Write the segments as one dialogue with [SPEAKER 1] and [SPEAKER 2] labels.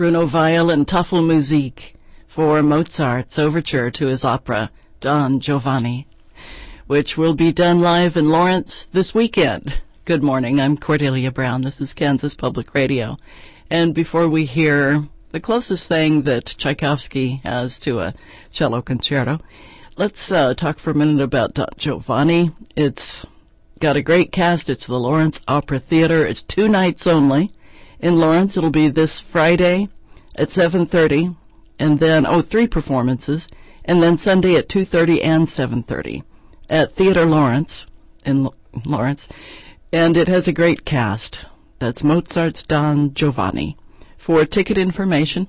[SPEAKER 1] Bruno Weil and Tafelmusik for Mozart's overture to his opera Don Giovanni, which will be done live in Lawrence this weekend. Good morning, I'm Cordelia Brown. This is Kansas Public Radio. And before we hear the closest thing that Tchaikovsky has to a cello concerto, let's talk for a minute about Don Giovanni. It's got a great cast. It's the Lawrence Opera Theater. It's 2 nights only in Lawrence. It'll be this Friday at 7:30, and then 3 performances, and then Sunday at 2:30 and 7:30 at Theater Lawrence in Lawrence. And it has a great cast. That's Mozart's Don Giovanni. For ticket information,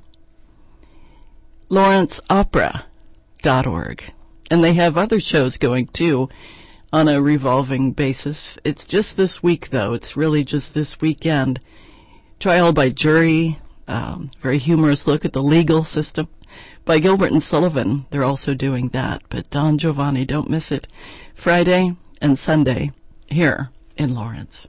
[SPEAKER 1] lawrenceopera.org. And they have other shows going too on a revolving basis. It's just this week though. It's really just this weekend. Trial by Jury, very humorous look at the legal system by Gilbert and Sullivan. They're also doing that. But Don Giovanni, don't miss it. Friday and Sunday here in Lawrence.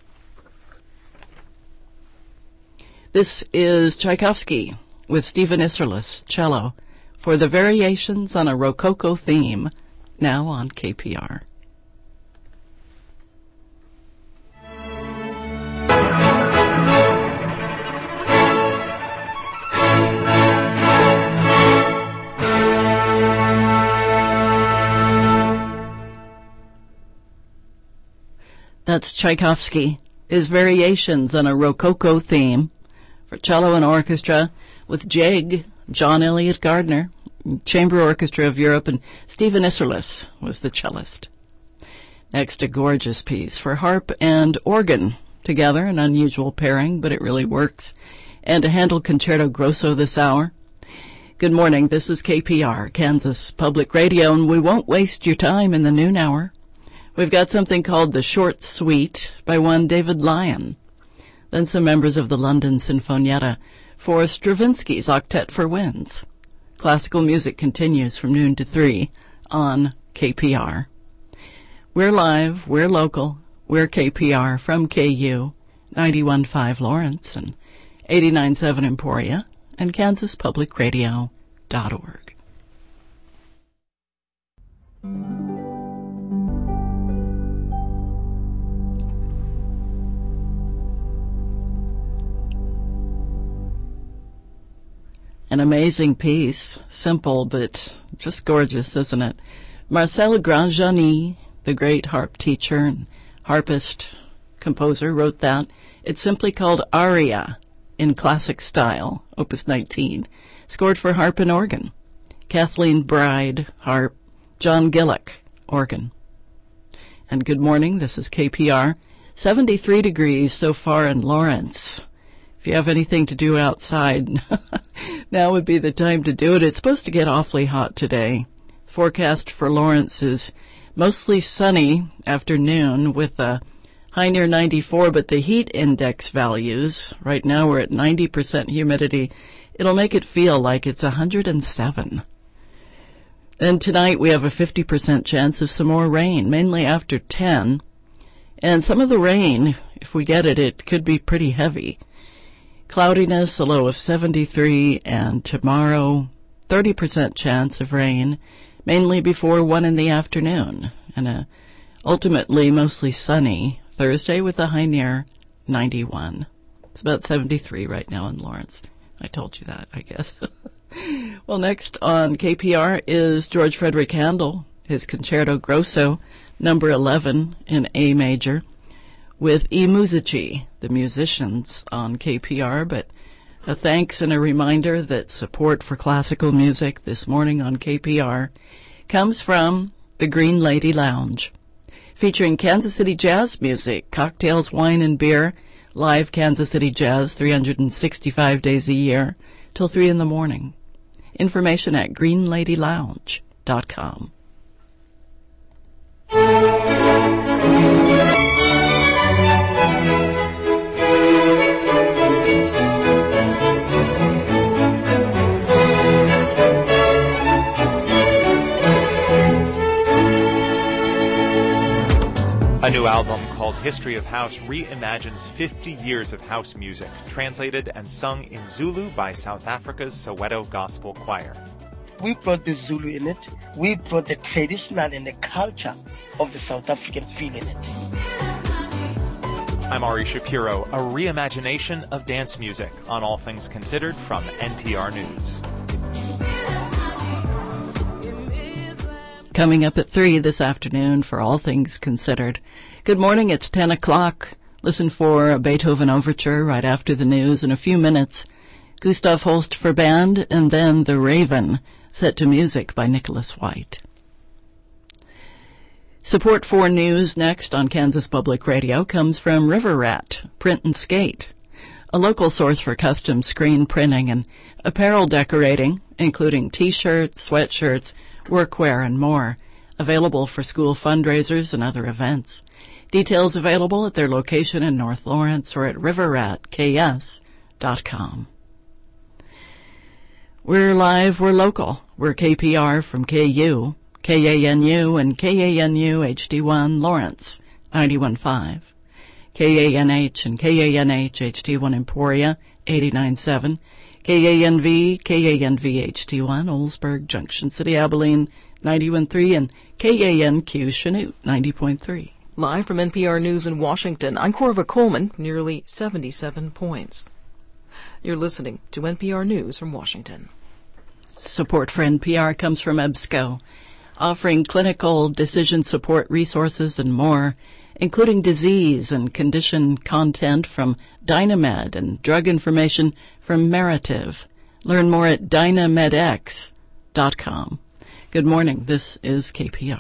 [SPEAKER 1] This is Tchaikovsky with Stephen Isserlis, cello, for the Variations on a Rococo Theme, now on KPR. That's Tchaikovsky, his Variations on a Rococo Theme for cello and orchestra with JEG, John Elliott Gardner, Chamber Orchestra of Europe, and Stephen Isserlis was the cellist. Next, a gorgeous piece for harp and organ together, an unusual pairing, but it really works, and a Handel Concerto Grosso this hour. Good morning, this is KPR, Kansas Public Radio, and we won't waste your time in the noon hour. We've got something called The Short Suite by one David Lyon. Then some members of the London Sinfonietta for Stravinsky's Octet for Winds. Classical music continues from noon to 3 on KPR. We're live, we're local, we're KPR from KU, 91.5 Lawrence and 89.7 Emporia, and kansaspublicradio.org. An amazing piece, simple but just gorgeous, isn't it? Marcel Grandjani, the great harp teacher and harpist composer, wrote that. It's simply called Aria in classic style, Opus 19, scored for harp and organ. Kathleen Bride, harp, John Gillick, organ. And good morning, this is KPR. 73 degrees so far in Lawrence. If you have anything to do outside, now would be the time to do it. It's supposed to get awfully hot today. Forecast for Lawrence is mostly sunny afternoon with a high near 94, but the heat index values, right now we're at 90% humidity. It'll make it feel like it's 107. And tonight we have a 50% chance of some more rain, mainly after 10. And some of the rain, if we get it, it could be pretty heavy. Cloudiness, a low of 73, and tomorrow, 30% chance of rain, mainly before 1 in the afternoon, and ultimately mostly sunny Thursday with a high near 91. It's about 73 right now in Lawrence. I told you that, I guess. Well, next on KPR is George Frederick Handel, his Concerto Grosso, number 11 in A major, with I Musici, the musicians, on KPR, but a thanks and a reminder that support for classical music this morning on KPR comes from the Green Lady Lounge, featuring Kansas City jazz music, cocktails, wine, and beer, live Kansas City jazz 365 days a year till 3 in the morning. Information at greenladylounge.com.
[SPEAKER 2] A new album called History of House reimagines 50 years of house music, translated and sung in Zulu by South Africa's Soweto Gospel Choir.
[SPEAKER 3] We brought the Zulu in it. We brought the traditional and the culture of the South African feel in it.
[SPEAKER 2] I'm Ari Shapiro, a reimagination of dance music on All Things Considered from NPR News.
[SPEAKER 1] Coming up at 3 this afternoon for All Things Considered. Good morning, it's 10 o'clock. Listen for a Beethoven overture right after the news in a few minutes. Gustav Holst for band, and then The Raven, set to music by Nicholas White. Support for news next on Kansas Public Radio comes from River Rat, Print and Skate, a local source for custom screen printing and apparel decorating, including t-shirts, sweatshirts, workwear, and more, available for school fundraisers and other events. Details available at their location in North Lawrence or at riverratks.com. We're live, we're local. We're KPR from KU, KANU, and KANU HD1 Lawrence, 91.5. KANH and KANH HD1 Emporia, 89.7. KANV, KANV HD1 Oldsburg, Junction City, Abilene, 91.3, and KANQ Chanute, 90.3.
[SPEAKER 4] Live from NPR News in Washington, I'm Corva Coleman, nearly 77 points. You're listening to NPR News from Washington.
[SPEAKER 1] Support for NPR comes from EBSCO, offering clinical decision support resources and more, including disease and condition content from Dynamed and drug information from Merative. Learn more at dynamedx.com. Good morning. This is KPR.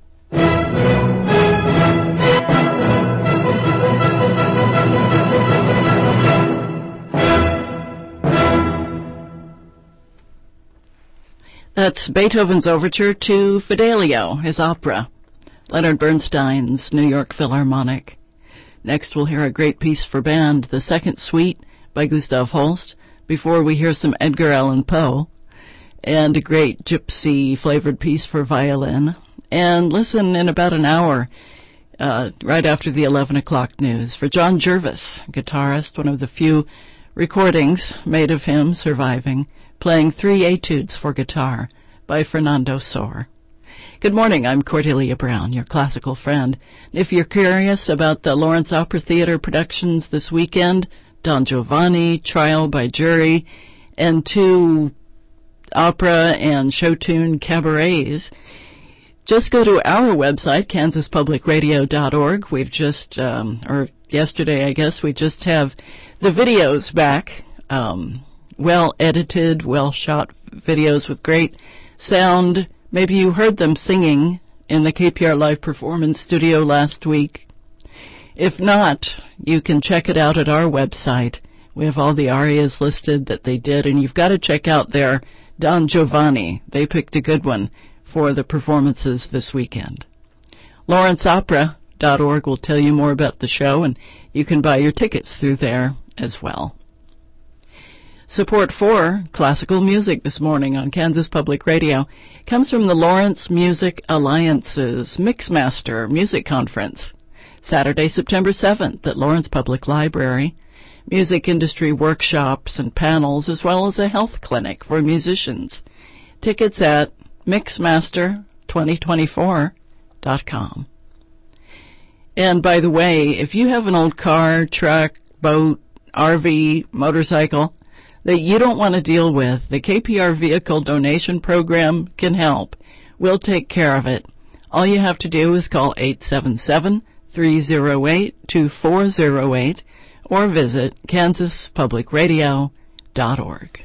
[SPEAKER 1] That's Beethoven's overture to Fidelio, his opera, Leonard Bernstein's New York Philharmonic. Next we'll hear a great piece for band, the Second Suite by Gustav Holst, before we hear some Edgar Allan Poe, and a great gypsy-flavored piece for violin. And listen in about an hour, right after the 11 o'clock news, for John Jervis, guitarist, one of the few recordings made of him surviving, playing 3 etudes for guitar by Fernando Sor. Good morning, I'm Cordelia Brown, your classical friend. If you're curious about the Lawrence Opera Theater productions this weekend, Don Giovanni, Trial by Jury, and 2 opera and show tune cabarets, just go to our website, kansaspublicradio.org. We've just, or yesterday, I guess, we just have the videos back, well-edited, well-shot videos with great sound. Maybe you heard them singing in the KPR Live Performance Studio last week. If not, you can check it out at our website. We have all the arias listed that they did, and you've got to check out their Don Giovanni. They picked a good one for the performances this weekend. LawrenceOpera.org will tell you more about the show, and you can buy your tickets through there as well. Support for classical music this morning on Kansas Public Radio comes from the Lawrence Music Alliance's Mixmaster Music Conference, Saturday, September 7th at Lawrence Public Library. Music industry workshops and panels, as well as a health clinic for musicians. Tickets at mixmaster2024.com. And by the way, if you have an old car, truck, boat, RV, motorcycle that you don't want to deal with, the KPR Vehicle Donation Program can help. We'll take care of it. All you have to do is call 877-308-2408 or visit kansaspublicradio.org.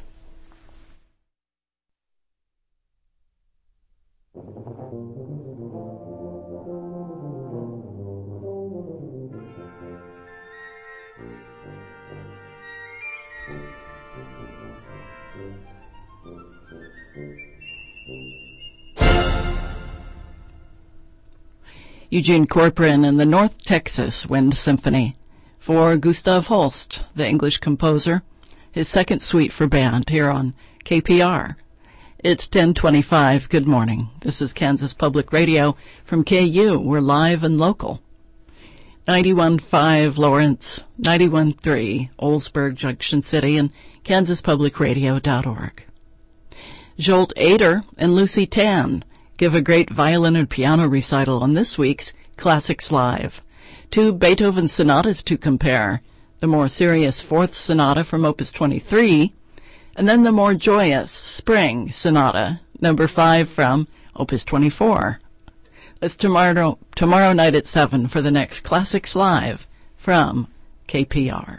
[SPEAKER 1] Eugene Corcoran and the North Texas Wind Symphony for Gustav Holst, the English composer, his second suite for band here on KPR. It's 10:25. Good morning. This is Kansas Public Radio from KU. We're live and local. 91.5 Lawrence, 91.3 Oldsburg, Junction City, and kansaspublicradio.org. Jolt Ader and Lucy Tan give a great violin and piano recital on this week's Classics Live. Two Beethoven sonatas to compare, the more serious Fourth Sonata from Opus 23, and then the more joyous Spring Sonata, number 5 from Opus 24. That's tomorrow night at 7 for the next Classics Live from KPR.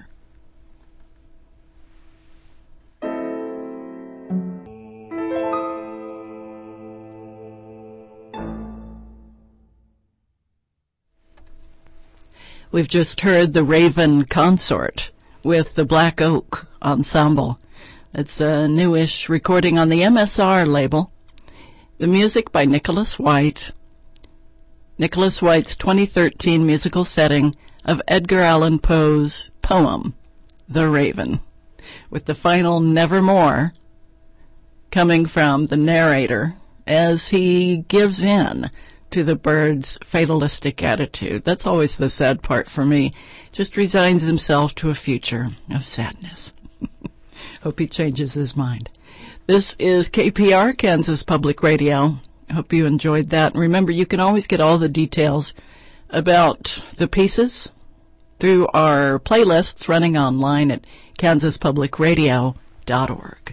[SPEAKER 1] We've just heard the Raven Consort with the Black Oak Ensemble. It's a newish recording on the MSR label. The music by Nicholas White. Nicholas White's 2013 musical setting of Edgar Allan Poe's poem, The Raven, with the final nevermore coming from the narrator as he gives in to the bird's fatalistic attitude. That's always the sad part for me. Just resigns himself to a future of sadness. Hope he changes his mind. This is KPR, Kansas Public Radio. I hope you enjoyed that. And remember, you can always get all the details about the pieces through our playlists running online at kansaspublicradio.org.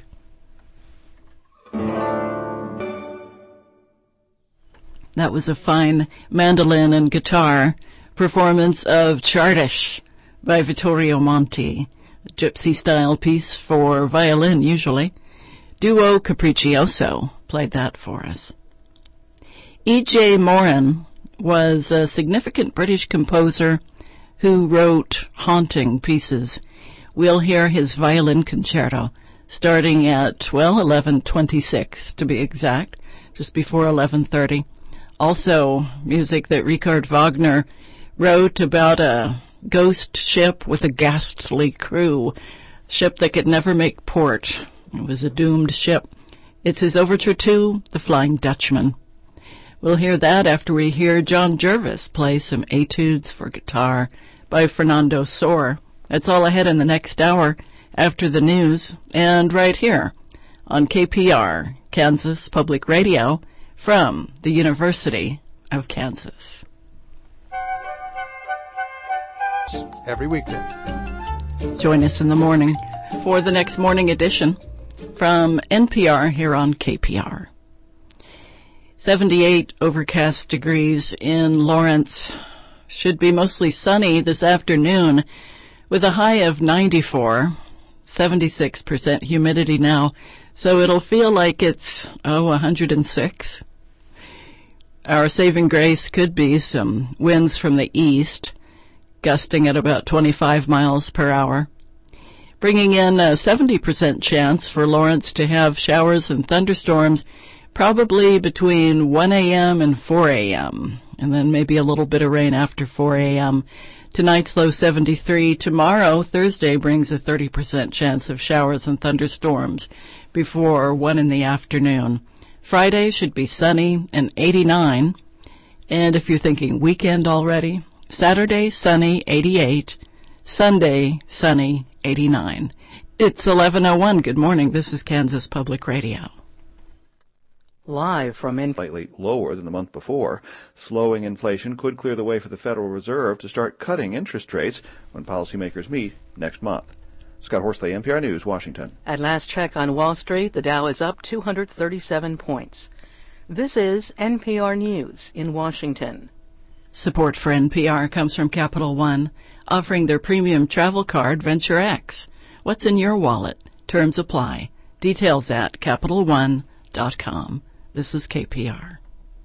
[SPEAKER 1] That was a fine mandolin and guitar performance of Chardish by Vittorio Monti, a gypsy-style piece for violin usually. Duo Capriccioso played that for us. E.J. Morin was a significant British composer who wrote haunting pieces. We'll hear his violin concerto starting at, 11:26 to be exact, just before 11:30. Also, music that Richard Wagner wrote about a ghost ship with a ghastly crew, ship that could never make port. It was a doomed ship. It's his overture to The Flying Dutchman. We'll hear that after we hear John Jervis play some etudes for guitar by Fernando Sor. That's all ahead in the next hour after the news, and right here on KPR, Kansas Public Radio, from the University of Kansas.
[SPEAKER 5] Every weekday.
[SPEAKER 1] Join us in the morning for the next morning edition from NPR here on KPR. 78 overcast degrees in Lawrence. Should be mostly sunny this afternoon with a high of 94, 76% humidity now, so it'll feel like it's, 106. Our saving grace could be some winds from the east, gusting at about 25 miles per hour, bringing in a 70% chance for Lawrence to have showers and thunderstorms probably between 1 a.m. and 4 a.m., and then maybe a little bit of rain after 4 a.m. Tonight's low 73. Tomorrow, Thursday, brings a 30% chance of showers and thunderstorms before 1 in the afternoon. Friday should be sunny and 89. And if you're thinking weekend already, Saturday, sunny, 88. Sunday, sunny, 89. It's 11:01. Good morning. This is Kansas Public Radio.
[SPEAKER 4] Live from
[SPEAKER 6] slightly lower than the month before. Slowing inflation could clear the way for the Federal Reserve to start cutting interest rates when policymakers meet next month. Scott Horsley, NPR News, Washington.
[SPEAKER 4] At last check on Wall Street, the Dow is up 237 points. This is NPR News in Washington.
[SPEAKER 1] Support for NPR comes from Capital One, offering their premium travel card, Venture X. What's in your wallet? Terms apply. Details at CapitalOne.com. This is KPR.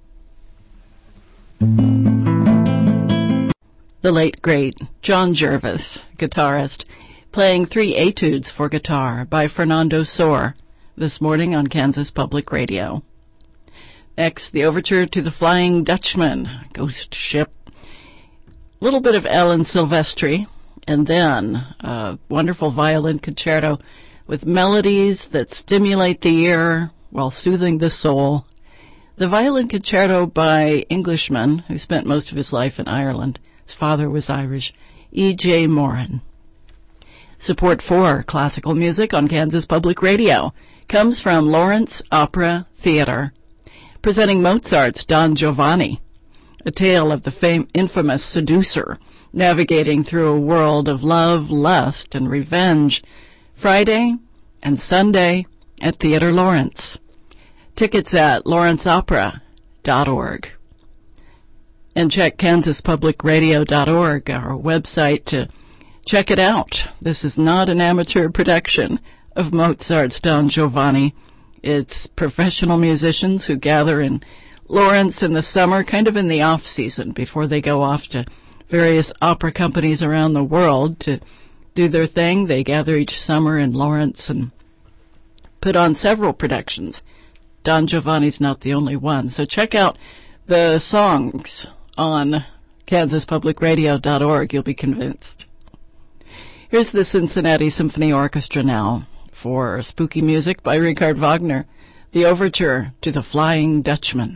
[SPEAKER 1] The late, great John Jervis, guitarist, playing 3 etudes for guitar by Fernando Sor this morning on Kansas Public Radio. Next, the overture to The Flying Dutchman, ghost ship. A little bit of Alan Silvestri, and then a wonderful violin concerto with melodies that stimulate the ear while soothing the soul. The violin concerto by Englishman, who spent most of his life in Ireland, His father was Irish. E.J. Moran. Support for classical music on Kansas Public Radio comes from Lawrence Opera Theater, presenting Mozart's Don Giovanni, a tale of the infamous seducer navigating through a world of love, lust, and revenge. Friday and Sunday at Theater Lawrence. Tickets at lawrenceopera.org. And check kansaspublicradio.org, our website, to check it out. This is not an amateur production of Mozart's Don Giovanni. It's professional musicians who gather in Lawrence in the summer, kind of in the off-season, before they go off to various opera companies around the world to do their thing. They gather each summer in Lawrence and put on several productions. Don Giovanni's not the only one. So check out the songs on kansaspublicradio.org. You'll be convinced. Here's the Cincinnati Symphony Orchestra now for spooky music by Richard Wagner, the overture to The Flying Dutchman.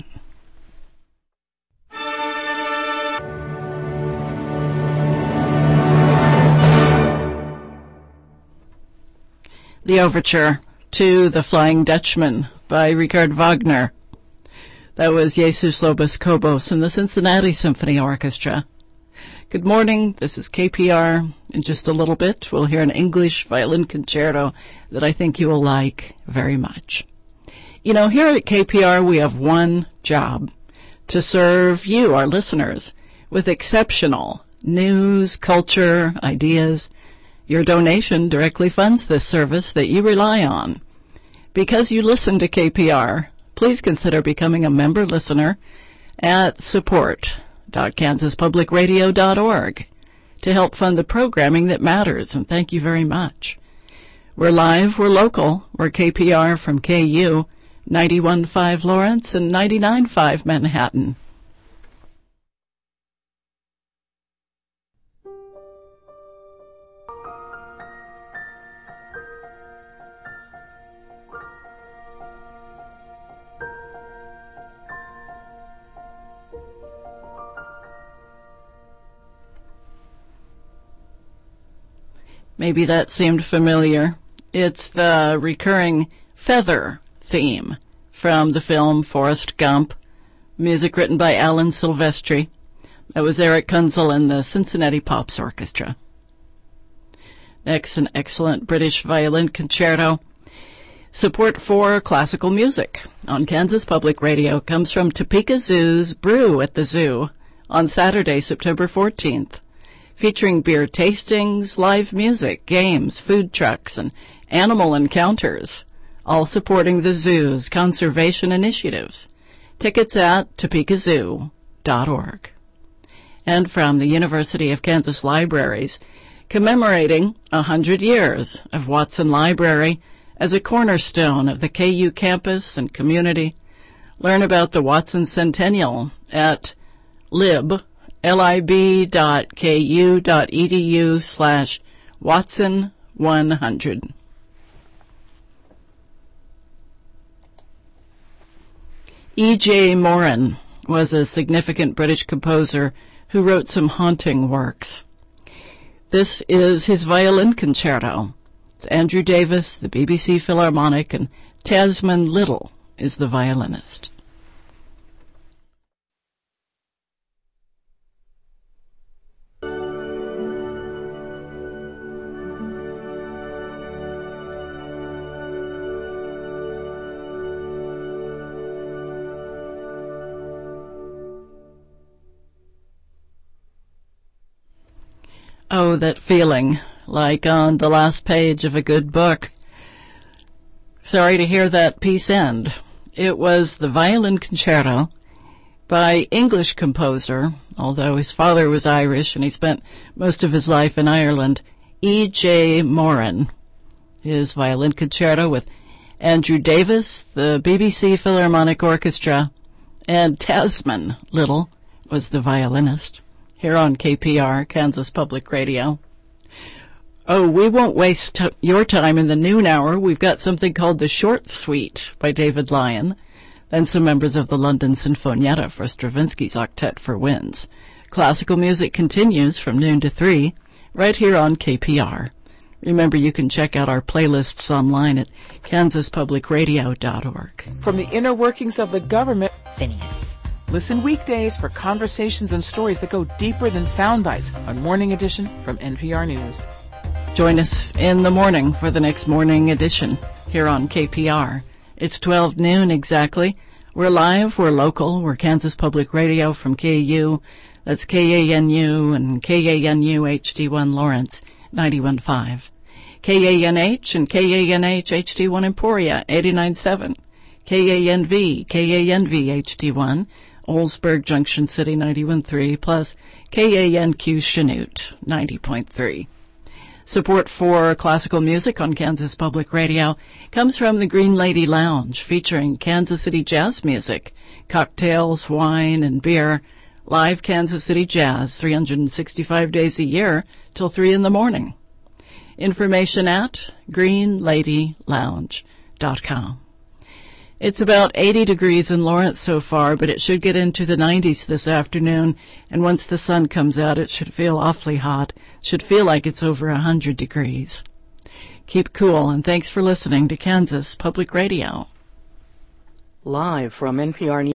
[SPEAKER 1] The overture to The Flying Dutchman by Richard Wagner. That was Jesus Lobos Kobos and the Cincinnati Symphony Orchestra. Good morning, this is KPR. In just a little bit, we'll hear an English violin concerto that I think you will like very much. You know, here at KPR, we have one job: to serve you, our listeners, with exceptional news, culture, ideas. Your donation directly funds this service that you rely on. Because you listen to KPR, please consider becoming a member listener at support.kansaspublicradio.org to help fund the programming that matters, and thank you very much. We're live, we're local, we're KPR from KU, 91.5 Lawrence and 99.5 Manhattan. Maybe that seemed familiar. It's the recurring feather theme from the film Forrest Gump, music written by Alan Silvestri. That was Eric Kunzel and the Cincinnati Pops Orchestra. Next, an excellent British violin concerto. Support for classical music on Kansas Public Radio comes from Topeka Zoo's Brew at the Zoo on Saturday, September 14th. Featuring beer tastings, live music, games, food trucks, and animal encounters, all supporting the zoo's conservation initiatives. Tickets at topekazoo.org. And from the University of Kansas Libraries, commemorating 100 years of Watson Library as a cornerstone of the KU campus and community. Learn about the Watson Centennial at lib.ku.edu/Watson100. E.J. Moran was a significant British composer who wrote some haunting works. This is his violin concerto. It's Andrew Davis, the BBC Philharmonic, and Tasman Little is the violinist. Oh, that feeling, like on the last page of a good book. Sorry to hear that piece end. It was the violin concerto by English composer, although his father was Irish and he spent most of his life in Ireland, E.J. Moran. His violin concerto with Andrew Davis, the BBC Philharmonic Orchestra, and Tasman Little was the violinist. Here on KPR, Kansas Public Radio. Oh, we won't waste your time in the noon hour. We've got something called the Short Suite by David Lyon, then some members of the London Sinfonietta for Stravinsky's Octet for Winds. Classical music continues from noon to 3, right here on KPR. Remember, you can check out our playlists online at kansaspublicradio.org.
[SPEAKER 7] From the inner workings of the government,
[SPEAKER 8] Phineas.
[SPEAKER 7] Listen weekdays for conversations and stories that go deeper than sound bites on Morning Edition from NPR News.
[SPEAKER 1] Join us in the morning for the next Morning Edition here on KPR. It's 12 noon exactly. We're live, we're local, we're Kansas Public Radio from KU. That's KANU and KANU HD1 Lawrence 91.5. KANH and KANH HD1 Emporia 89.7. KANV HD1 Oldsburg Junction City 91.3 plus KANQ Chanute 90.3. Support for classical music on Kansas Public Radio comes from the Green Lady Lounge, featuring Kansas City jazz music, cocktails, wine, and beer. Live Kansas City jazz 365 days a year till 3 in the morning. Information at greenladylounge.com. It's about 80 degrees in Lawrence so far, but it should get into the 90s this afternoon, and once the sun comes out, it should feel awfully hot. Should feel like it's over 100 degrees. Keep cool, and thanks for listening to Kansas Public Radio.
[SPEAKER 7] live from NPR News.